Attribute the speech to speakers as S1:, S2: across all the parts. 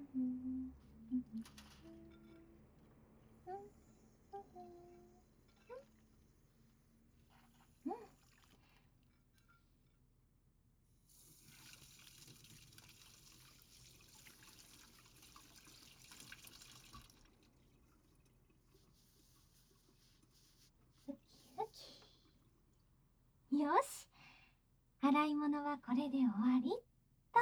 S1: よし、洗い物はこれで終わりっと。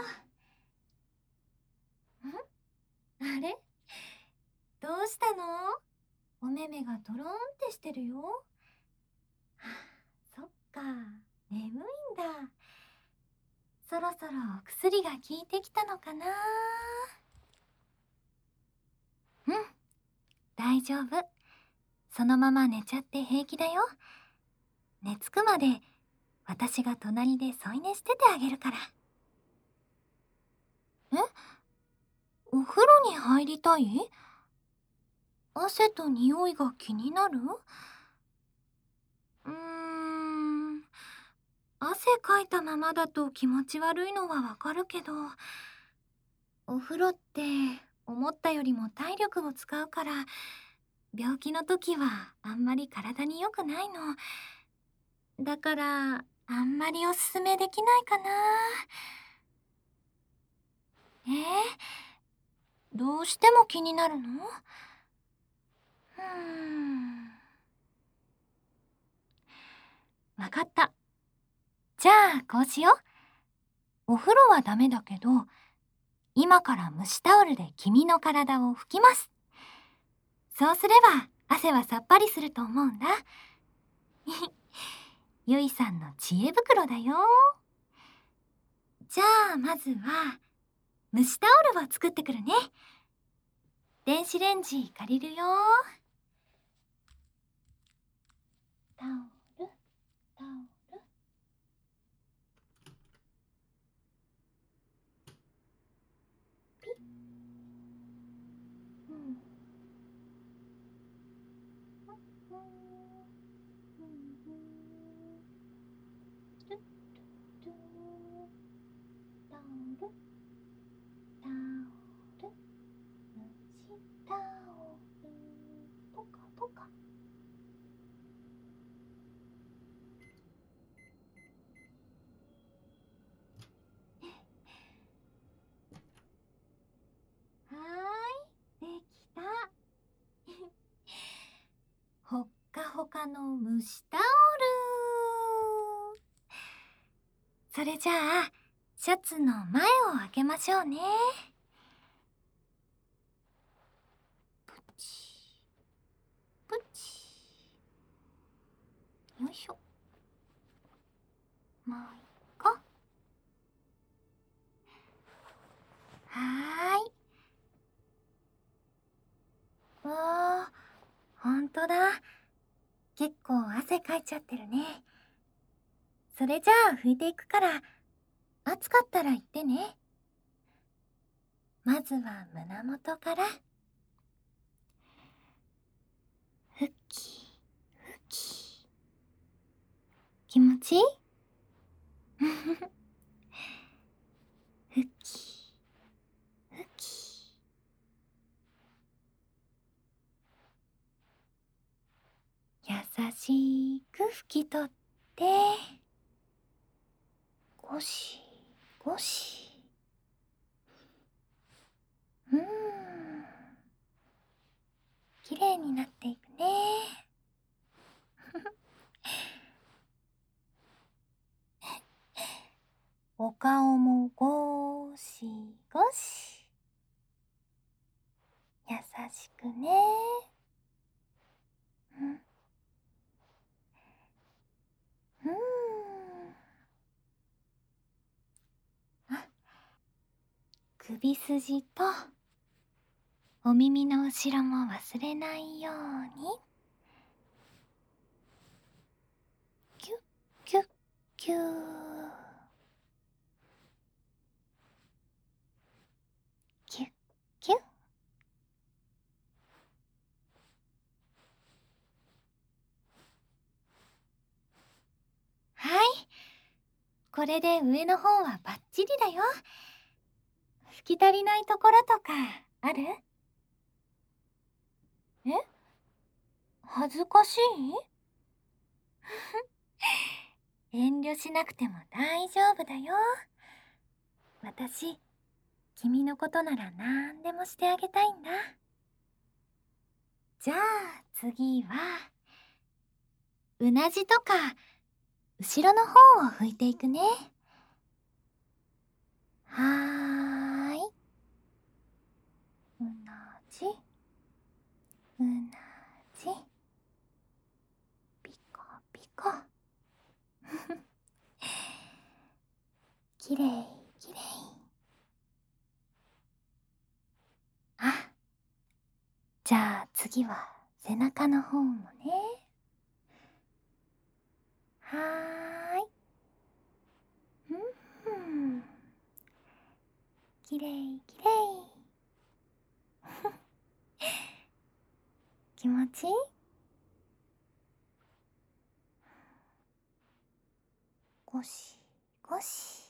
S1: あれ、どうしたの？お目目がドローンってしてるよ。はあ、そっか、眠いんだ。そろそろお薬が効いてきたのかな。うん、大丈夫。そのまま寝ちゃって平気だよ。寝つくまで私が隣で添い寝しててあげるから。え？お風呂に入りたい？汗と匂いが気になる？汗かいたままだと気持ち悪いのはわかるけど、お風呂って思ったよりも体力を使うから、病気の時はあんまり体に良くないの。だから、あんまりおすすめできないかな。どうしても気になるの？わかった。じゃあ、こうしよう。お風呂はダメだけど、今から蒸しタオルで君の体を拭きます。そうすれば汗はさっぱりすると思うんだ。ゆいさんの知恵袋だよ。じゃあまずは蒸しタオルを作ってくるね。電子レンジ借りるよ。タオル、タオル。ピッ。タオル、タオル、蒸しタオル、ポカポカ。はーい、できた。ほっかほかの蒸しタオル。それじゃあ、シャツの前を開けましょうね。プチプチ。よいしょ。もう一個。はーい。わー、ほんとだ。結構汗かいちゃってるね。それじゃあ拭いていくから、暑かったら言ってね。まずは胸元から。ふき、ふき。気持ちいい？ふき、ふき。優しく拭き取って、ゴシゴシ。きれいになっていくね。お顔もゴシゴシ。優しくね。首筋とお耳の後ろも忘れないように。キュッキュッキュー。キュッキュッ。はい、これで上の方はバッチリだよ。 き足りないところとかある？え？恥ずかしい？遠慮しなくても大丈夫だよ。私、君のことなら何でもしてあげたいんだ。じゃあ次は、うなじとか後ろの方を拭いていくね。はーい。うなじ、うなじ、ピカピカ。きれいきれい。あ、じゃあ次は背中の方もね。はーい。うん。きれいきれい。気持ちいい？ゴシゴシ。